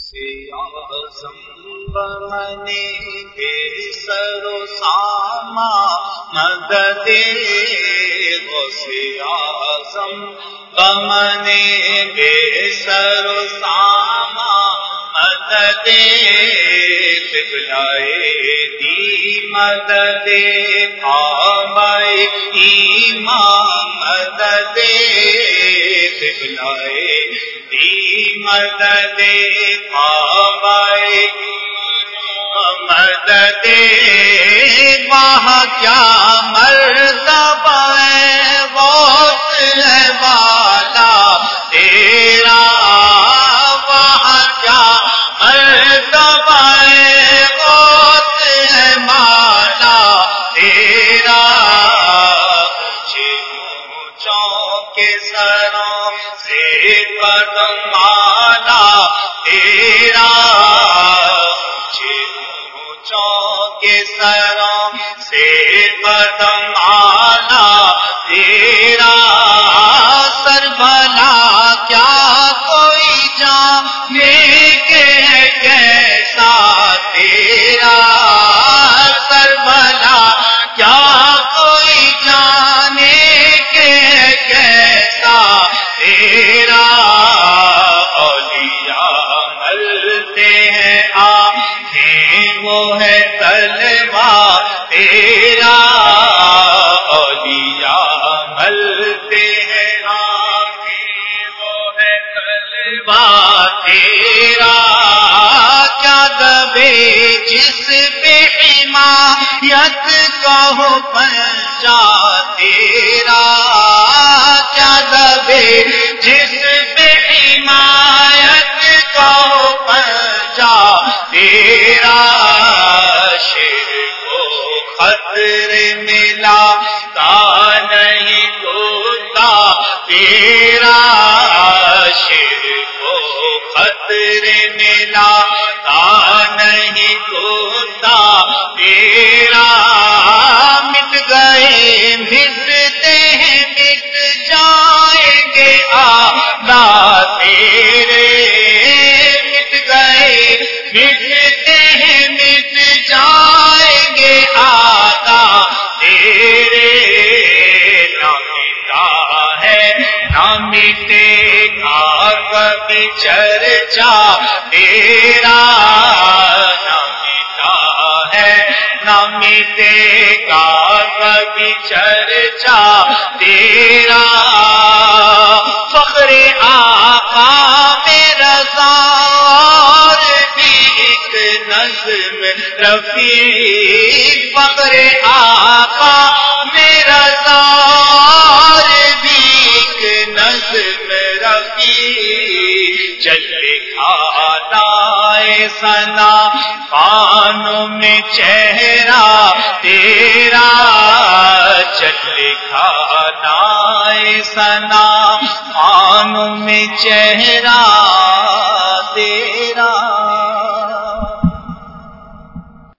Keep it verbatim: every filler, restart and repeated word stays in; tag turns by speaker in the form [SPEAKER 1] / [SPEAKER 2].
[SPEAKER 1] اعظم بمنے بے سر و ساما مدد غوث اعظم بمنے بے سر و ساما مدد قبلۂ دی مدد کعبہ ایمان مدد قبلۂ دی مدد کعبہ مدد وہاں کیا مرتبہ ہے غوث ہے والا تیرا وہاں کیا مرتبہ ہے غوث ہے والا تیرا اونچے اونچوں کے سروں سے قدم مالا تیرا کے سروں سے قدم آنا تیرا سر بھلا کیا کوئی جانے کے کیسا تیرا سر بھلا کیا کوئی جانے کے کیسا تیرا اولیاء ملتے ہیں آنکھیں وہ ہے تلوا تیرا اولیاء ملتے ہیں آنکھیں وہ ہے تلوا تیرا کیا دبے جس پہ حمایت کا ہو پنجا تیرا کیا دبے جس پہ حمایت کا ہو پنجا تیرا شیر کو خطرے ملا تا نہیں ہوتا تیرا شیر کو خطرے ملا تا نہیں ہوتا تیرا مٹ گئے مٹتے ہیں مٹ جائیں گے آقا تیرے مٹ گئے مٹتے ہیں مٹ جائیں گے آقا تیرے نہ مٹا ہے نہ مٹے گا کبھی چرچا تیرا نہ مٹا ہے نہ مٹے گا کبھی چرچا تیرا فخر آقا میرا اور بھی ایک نظم رفیق فخر آقا میرا اور بھی ایک نظم رفیق چل کھانا سنا خانوں میں چہرہ تیرا چل کھانا سنا خانوں میں چہرہ